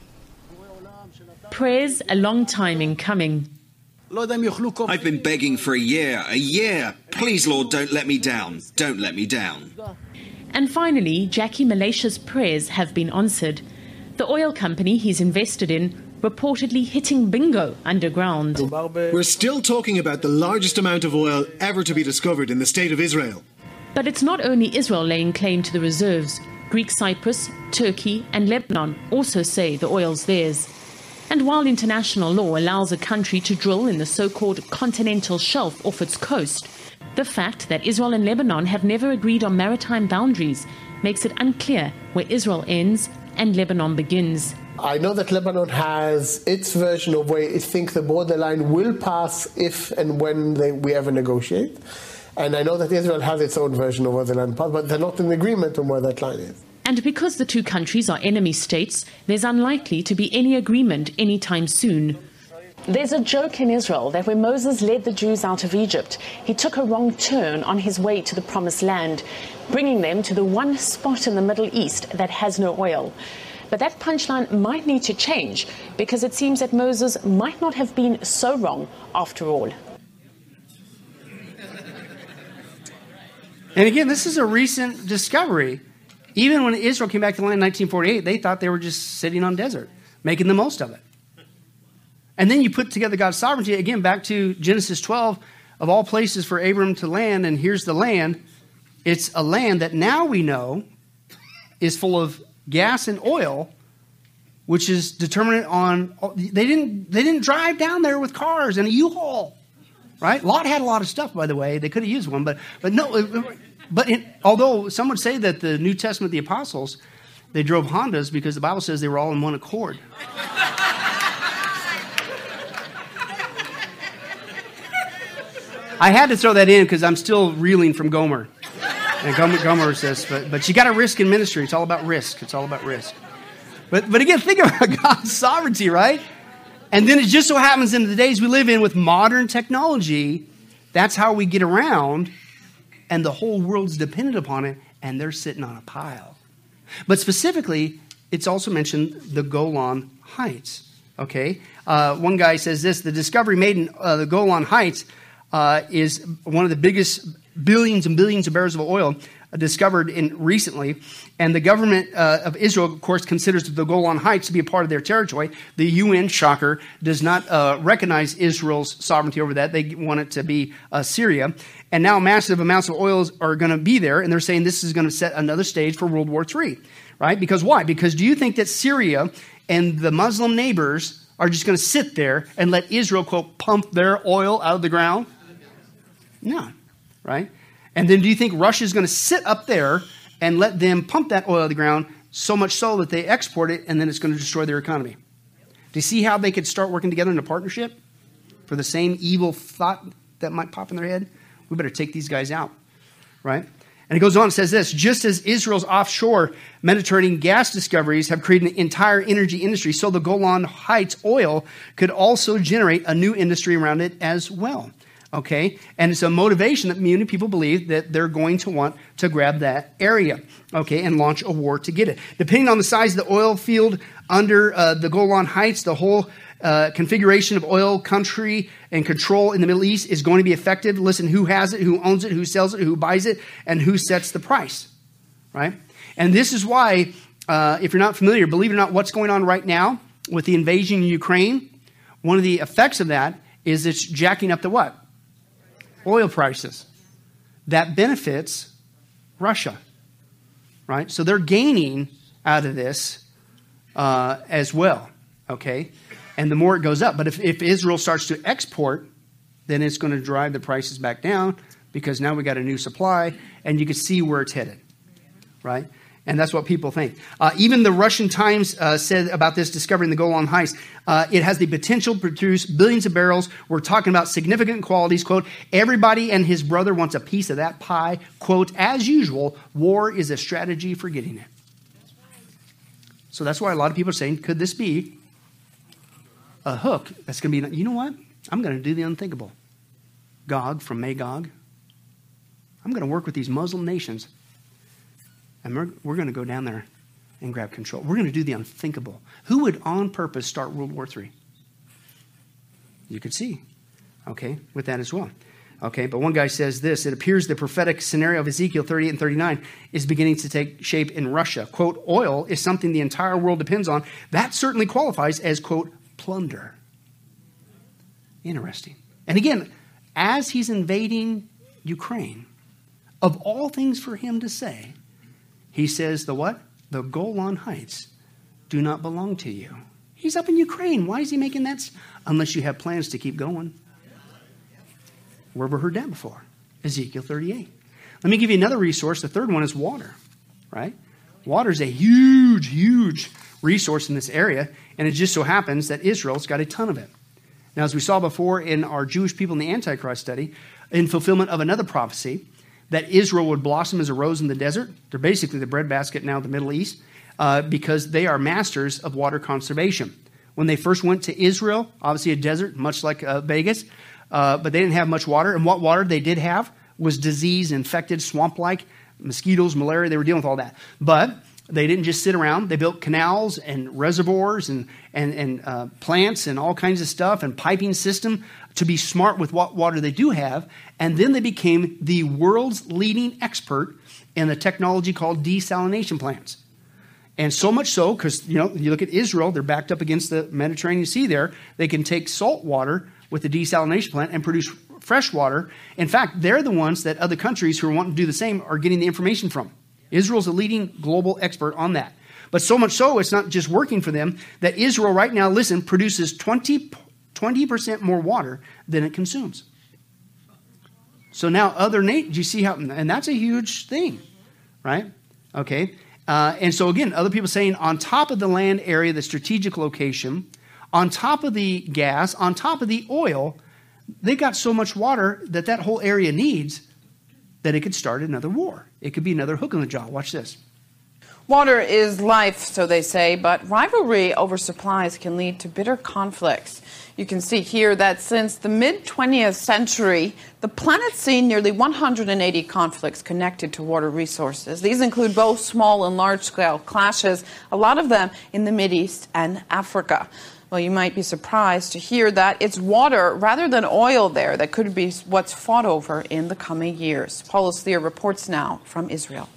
Prayers a long time in coming. I've been begging for a year. Please, Lord, don't let me down. Don't let me down. And finally, Jackie Malecia's prayers have been answered. The oil company he's invested in reportedly hitting bingo underground. We're still talking about the largest amount of oil ever to be discovered in the state of Israel. But it's not only Israel laying claim to the reserves. Greek Cyprus, Turkey, and Lebanon also say the oil's theirs. And while international law allows a country to drill in the so-called continental shelf off its coast, the fact that Israel and Lebanon have never agreed on maritime boundaries makes it unclear where Israel ends and Lebanon begins. I know that Lebanon has its version of where it thinks the borderline will pass if and when we ever negotiate. And I know that Israel has its own version of where the line passes, but they're not in agreement on where that line is. And because the two countries are enemy states, there's unlikely to be any agreement anytime soon. There's a joke in Israel that when Moses led the Jews out of Egypt, he took a wrong turn on his way to the Promised Land, bringing them to the one spot in the Middle East that has no oil. But that punchline might need to change, because it seems that Moses might not have been so wrong after all. And again, this is a recent discovery. Even when Israel came back to the land in 1948, they thought they were just sitting on desert, making the most of it. And then you put together God's sovereignty, again, back to Genesis 12, of all places for Abram to land, and here's the land. It's a land that now we know is full of gas and oil, which is determinant on, they didn't drive down there with cars and a U-Haul, right? Lot had a lot of stuff, by the way. They could have used one, but no. Although some would say that the New Testament, the apostles, they drove Hondas because the Bible says they were all in one accord. I had to throw that in because I'm still reeling from Gomer. And Gomer says, but you got to risk in ministry. It's all about risk. It's all about risk. But again, think about God's sovereignty, right? And then it just so happens in the days we live in with modern technology, that's how we get around, and the whole world's dependent upon it, and they're sitting on a pile. But specifically, it's also mentioned the Golan Heights, okay? One guy says this, the discovery made in the Golan Heights is one of the biggest billions and billions of barrels of oil discovered recently. And the government of Israel, of course, considers the Golan Heights to be a part of their territory. The UN, shocker, does not recognize Israel's sovereignty over that. They want it to be Syria. And now massive amounts of oil are going to be there, and they're saying this is going to set another stage for World War III, right? Because why? Because do you think that Syria and the Muslim neighbors are just going to sit there and let Israel, quote, pump their oil out of the ground? No, right? And then do you think Russia is going to sit up there and let them pump that oil out of the ground so much so that they export it and then it's going to destroy their economy? Do you see how they could start working together in a partnership for the same evil thought that might pop in their head? We better take these guys out, right? And it goes on and says this, just as Israel's offshore Mediterranean gas discoveries have created an entire energy industry, so the Golan Heights oil could also generate a new industry around it as well. Okay, and it's a motivation that many people believe that they're going to want to grab that area, okay, and launch a war to get it. Depending on the size of the oil field under the Golan Heights, the whole configuration of oil country and control in the Middle East is going to be affected. Listen, who has it, who owns it, who sells it, who buys it, and who sets the price, right? And this is why, if you're not familiar, believe it or not, what's going on right now with the invasion in Ukraine, one of the effects of that is it's jacking up the what? Oil prices. That benefits Russia, right? So they're gaining out of this as well, okay? And the more it goes up. But if Israel starts to export, then it's going to drive the prices back down because now we got a new supply and you can see where it's headed, right? And that's what people think. Even the Russian Times said about this discovery in the Golan Heights, it has the potential to produce billions of barrels. We're talking about significant qualities. Quote, everybody and his brother wants a piece of that pie. Quote, as usual, war is a strategy for getting it. So that's why a lot of people are saying, could this be a hook that's going to be, you know what? I'm going to do the unthinkable. Gog from Magog. I'm going to work with these Muslim nations. And we're going to go down there and grab control. We're going to do the unthinkable. Who would on purpose start World War III? You could see, okay, with that as well. Okay, but one guy says this, it appears the prophetic scenario of Ezekiel 38 and 39 is beginning to take shape in Russia. Quote, oil is something the entire world depends on. That certainly qualifies as, quote, plunder. Interesting. And again, as he's invading Ukraine, of all things for him to say, he says the what? The Golan Heights do not belong to you. He's up in Ukraine. Why is he making that? Unless you have plans to keep going. Where have we heard that before? Ezekiel 38. Let me give you another resource. The third one is water, right? Water is a huge, huge resource in this area, and it just so happens that Israel's got a ton of it. Now, as we saw before in our Jewish people in the Antichrist study, in fulfillment of another prophecy, that Israel would blossom as a rose in the desert. They're basically the breadbasket now of the Middle East because they are masters of water conservation. when they first went to Israel, obviously a desert, much like Vegas, but they didn't have much water. And what water they did have was disease, infected, swamp-like, mosquitoes, malaria. They were dealing with all that. But they didn't just sit around. They built canals and reservoirs and plants and all kinds of stuff and piping system to be smart with what water they do have. And then they became the world's leading expert in the technology called desalination plants. And so much so, because you look at Israel, they're backed up against the Mediterranean Sea there. They can take salt water with the desalination plant and produce fresh water. In fact, they're the ones that other countries who are wanting to do the same are getting the information from. Israel's a leading global expert on that. But so much so, it's not just working for them, that Israel right now, listen, produces 20% more water than it consumes. So now do you see how, and that's a huge thing, right? Okay. And so again, other people saying on top of the land area, the strategic location, on top of the gas, on top of the oil, they got so much water that whole area needs that it could start another war. It could be another hook in the jaw. Watch this. Water is life, so they say, but rivalry over supplies can lead to bitter conflicts. You can see here that since the mid-20th century, the planet's seen nearly 180 conflicts connected to water resources. These include both small and large-scale clashes, a lot of them in the Mideast and Africa. Well, you might be surprised to hear that it's water rather than oil there that could be what's fought over in the coming years. Paula Slier reports now from Israel.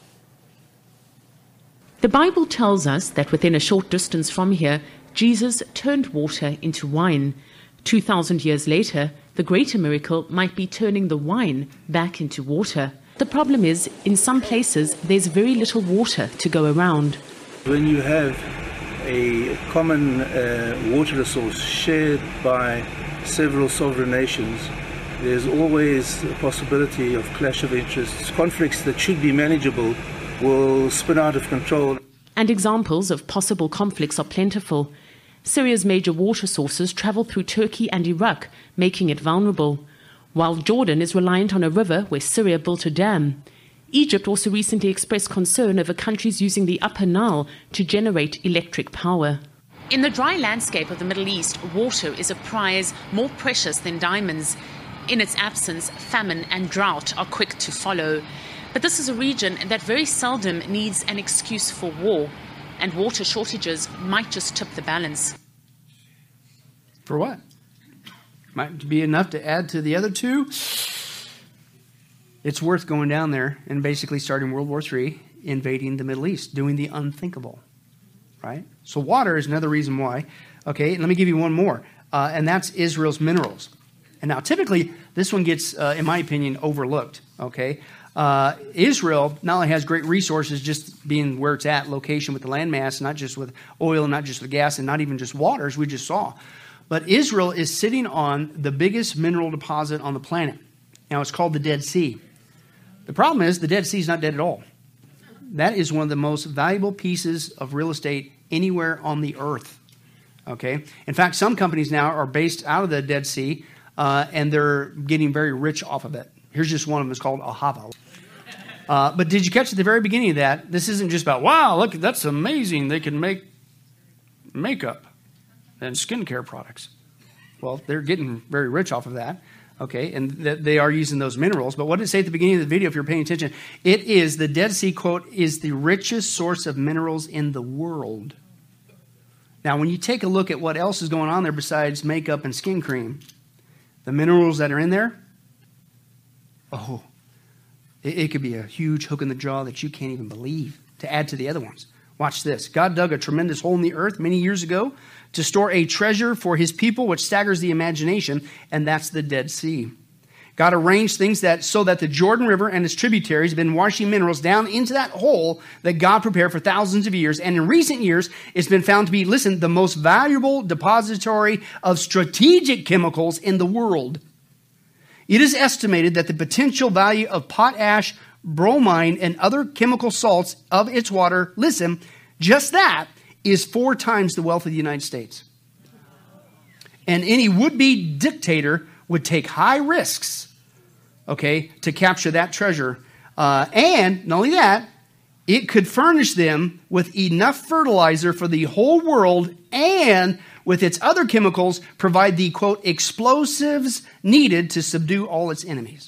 The Bible tells us that within a short distance from here, Jesus turned water into wine. 2,000 years later, the greater miracle might be turning the wine back into water. The problem is, in some places, there's very little water to go around. When you have a common water resource shared by several sovereign nations, there's always a possibility of clash of interests. Conflicts that should be manageable will spin out of control. And examples of possible conflicts are plentiful. Syria's major water sources travel through Turkey and Iraq, making it vulnerable, while Jordan is reliant on a river where Syria built a dam. Egypt also recently expressed concern over countries using the Upper Nile to generate electric power. In the dry landscape of the Middle East, water is a prize more precious than diamonds. In its absence, famine and drought are quick to follow. But this is a region that very seldom needs an excuse for war, and water shortages might just tip the balance. For what? Might be enough to add to the other two. It's worth going down there and basically starting World War III, invading the Middle East, doing the unthinkable, right? So water is another reason why. Okay, and let me give you one more, and that's Israel's minerals. And now typically this one gets, in my opinion, overlooked, okay? Israel not only has great resources just being where it's at, location with the landmass, not just with oil, not just with gas, and not even just water, as we just saw. But Israel is sitting on the biggest mineral deposit on the planet. Now, it's called the Dead Sea. The problem is the Dead Sea is not dead at all. That is one of the most valuable pieces of real estate anywhere on the earth. Okay? In fact, some companies now are based out of the Dead Sea, and they're getting very rich off of it. Here's just one of them. It's called Ahava. But did you catch at the very beginning of that? This isn't just about, wow, look, that's amazing. They can make makeup and skincare products. Well, they're getting very rich off of that. Okay, and they are using those minerals. But what did it say at the beginning of the video, if you're paying attention? It is, the Dead Sea, quote, is the richest source of minerals in the world. Now, when you take a look at what else is going on there besides makeup and skin cream, the minerals that are in there, oh, it could be a huge hook in the jaw that you can't even believe to add to the other ones. Watch this. God dug a tremendous hole in the earth many years ago to store a treasure for his people, which staggers the imagination, and that's the Dead Sea. God arranged things so that the Jordan River and its tributaries have been washing minerals down into that hole that God prepared for thousands of years. And in recent years, it's been found to be, listen, the most valuable depository of strategic chemicals in the world. It is estimated that the potential value of potash, bromine, and other chemical salts of its water, listen, just that is 4 times the wealth of the United States. And any would-be dictator would take high risks, okay, to capture that treasure. And not only that, it could furnish them with enough fertilizer for the whole world and with its other chemicals, provide the, quote, explosives needed to subdue all its enemies.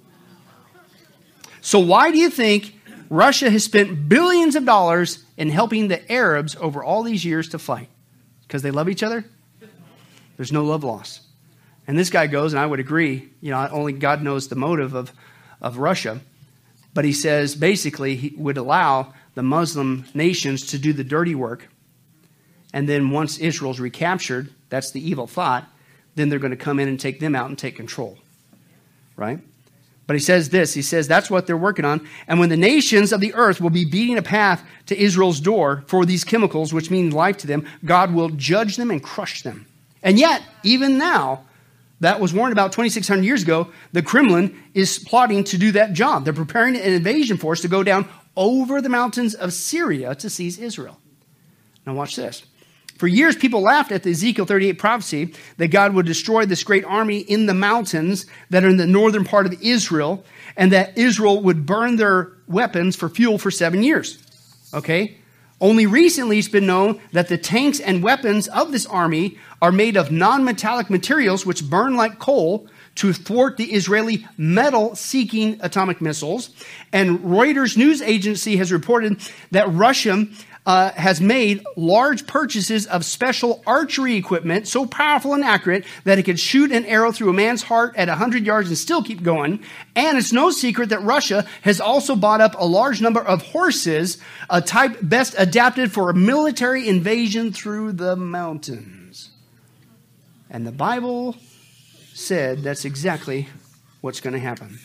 So why do you think Russia has spent billions of dollars in helping the Arabs over all these years to fight? Because they love each other? There's no love lost. And this guy goes, and I would agree, only God knows the motive of Russia. But he says, basically, he would allow the Muslim nations to do the dirty work. And then once Israel's recaptured, that's the evil thought, then they're going to come in and take them out and take control. Right? But he says this, he says that's what they're working on. And when the nations of the earth will be beating a path to Israel's door for these chemicals, which mean life to them, God will judge them and crush them. And yet, even now, that was warned about 2,600 years ago, the Kremlin is plotting to do that job. They're preparing an invasion force to go down over the mountains of Syria to seize Israel. Now watch this. For years, people laughed at the Ezekiel 38 prophecy that God would destroy this great army in the mountains that are in the northern part of Israel, and that Israel would burn their weapons for fuel for 7 years. Okay? Only recently it's been known that the tanks and weapons of this army are made of non-metallic materials which burn like coal to thwart the Israeli metal-seeking atomic missiles. And Reuters news agency has reported that Russia has made large purchases of special archery equipment so powerful and accurate that it could shoot an arrow through a man's heart at 100 yards and still keep going. And it's no secret that Russia has also bought up a large number of horses, a type best adapted for a military invasion through the mountains. And the Bible said that's exactly what's going to happen.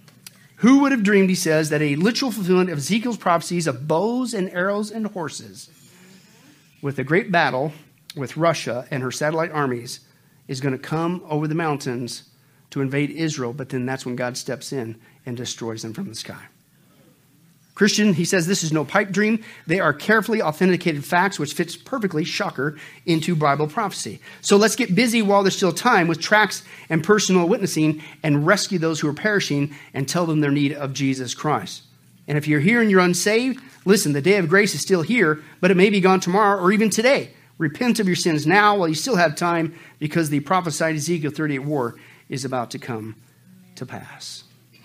Who would have dreamed, he says, that a literal fulfillment of Ezekiel's prophecies of bows and arrows and horses with a great battle with Russia and her satellite armies is going to come over the mountains to invade Israel, but then that's when God steps in and destroys them from the sky. Christian, he says, this is no pipe dream. They are carefully authenticated facts, which fits perfectly, shocker, into Bible prophecy. So let's get busy while there's still time with tracts and personal witnessing and rescue those who are perishing and tell them their need of Jesus Christ. And if you're here and you're unsaved, listen, the day of grace is still here, but it may be gone tomorrow or even today. Repent of your sins now while you still have time, because the prophesied Ezekiel 38 war is about to come to pass.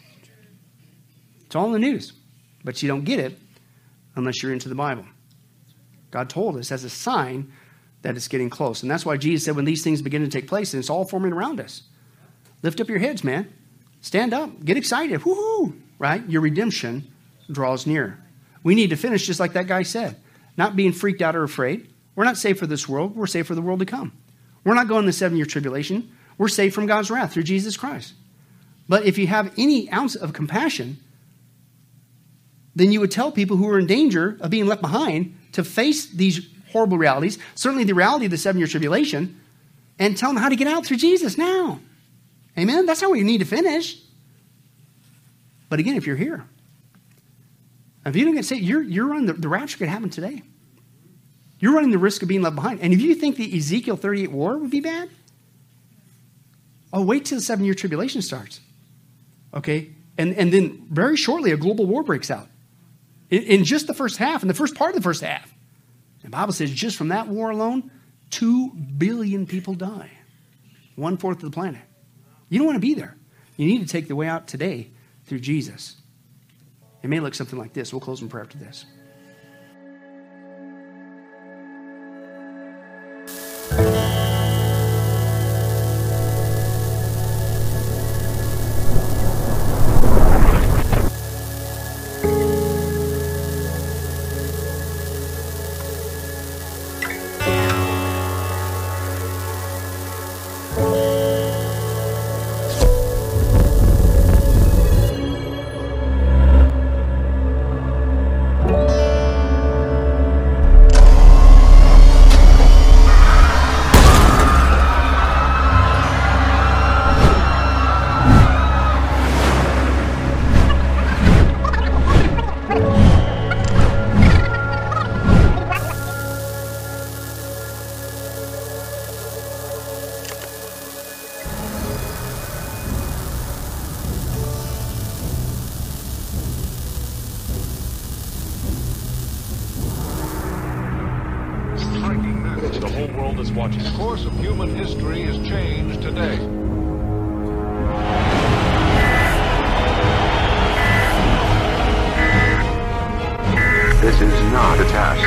It's all in the news. But you don't get it unless you're into the Bible. God told us as a sign that it's getting close. And that's why Jesus said when these things begin to take place, and it's all forming around us, lift up your heads, man. Stand up. Get excited. Woohoo! Right? Your redemption draws near. We need to finish just like that guy said. Not being freaked out or afraid. We're not saved for this world. We're saved for the world to come. We're not going the 7-year tribulation. We're saved from God's wrath through Jesus Christ. But if you have any ounce of compassion, then you would tell people who are in danger of being left behind to face these horrible realities, certainly the reality of the 7-year tribulation, and tell them how to get out through Jesus now. Amen? That's how we need to finish. But again, if you're here, if you don't get saved, you're running the rapture could happen today. You're running the risk of being left behind. And if you think the Ezekiel 38 war would be bad, wait till the 7-year tribulation starts. Okay? And then very shortly a global war breaks out. In just the first half, in the first part of the first half. The Bible says just from that war alone, 2 billion people die. 1/4 of the planet. You don't want to be there. You need to take the way out today through Jesus. It may look something like this. We'll close in prayer after this. whole world is watching. The course of human history is changed today. This is not a test.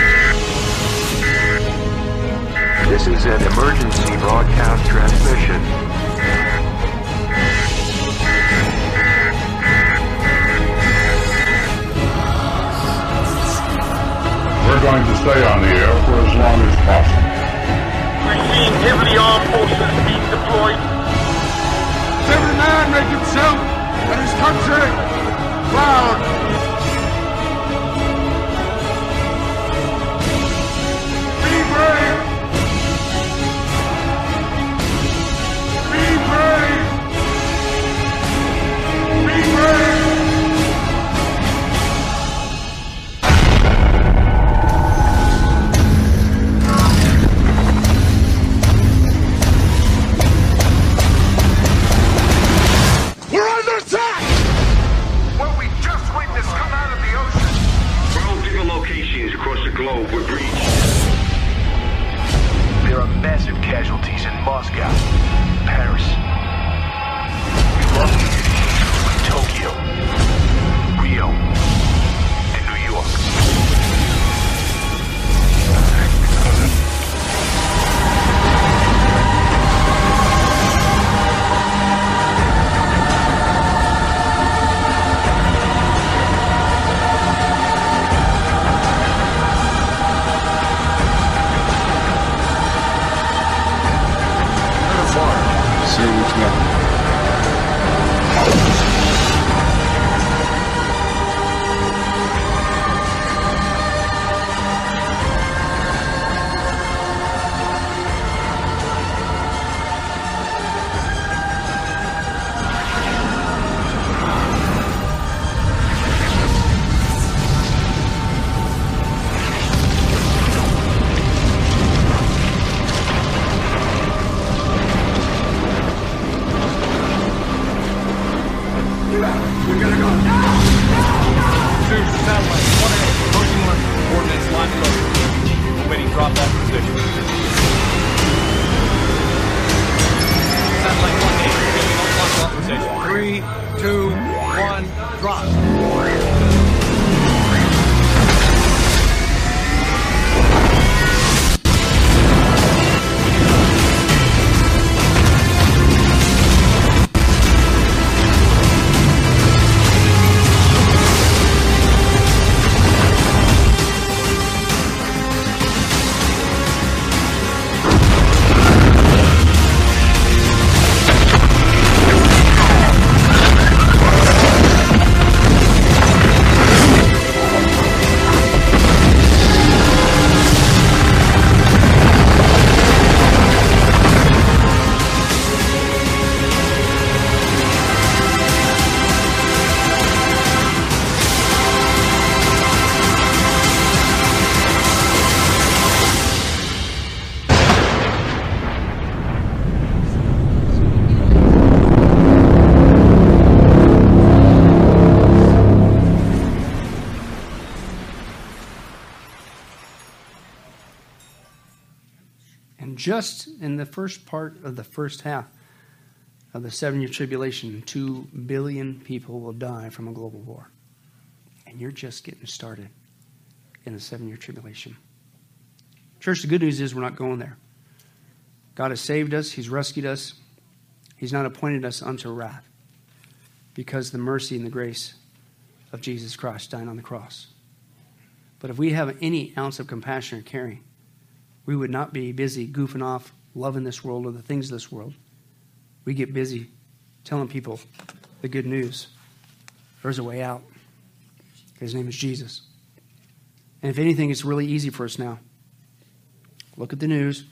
This is an emergency broadcast transmission. We're going to stay on the air for as long as possible. We're seeing heavily armed forces being deployed. 79 make himself and his country proud. Be brave. Be brave. Be brave. Across the globe were breached. There are massive casualties in Moscow, Paris, London, Tokyo, Rio, and New York. Just in the first part of the first half of the 7-year tribulation, 2 billion people will die from a global war. And you're just getting started in the 7-year tribulation. Church, the good news is we're not going there. God has saved us. He's rescued us. He's not appointed us unto wrath because the mercy and the grace of Jesus Christ dying on the cross. But if we have any ounce of compassion or caring, we would not be busy goofing off, loving this world or the things of this world. We get busy telling people the good news. There's a way out. His name is Jesus. And if anything, it's really easy for us now. Look at the news.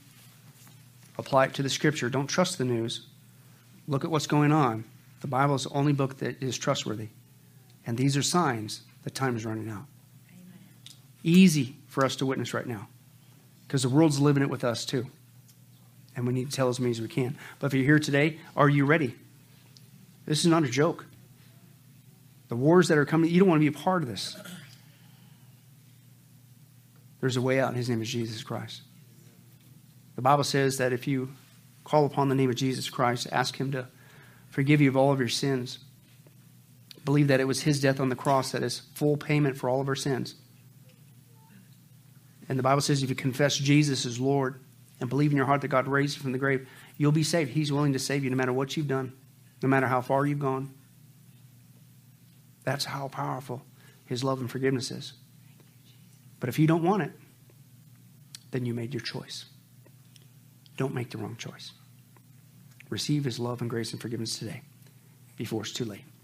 Apply it to the scripture. Don't trust the news. Look at what's going on. The Bible is the only book that is trustworthy. And these are signs that time is running out. Amen. Easy for us to witness right now. Because the world's living it with us too. And we need to tell as many as we can. But if you're here today, are you ready? This is not a joke. The wars that are coming, you don't want to be a part of this. There's a way out, and his name is Jesus Christ. The Bible says that if you call upon the name of Jesus Christ, ask him to forgive you of all of your sins, believe that it was his death on the cross that is full payment for all of our sins. And the Bible says if you confess Jesus as Lord and believe in your heart that God raised him from the grave, you'll be saved. He's willing to save you no matter what you've done, no matter how far you've gone. That's how powerful his love and forgiveness is. But if you don't want it, then you made your choice. Don't make the wrong choice. Receive his love and grace and forgiveness today before it's too late.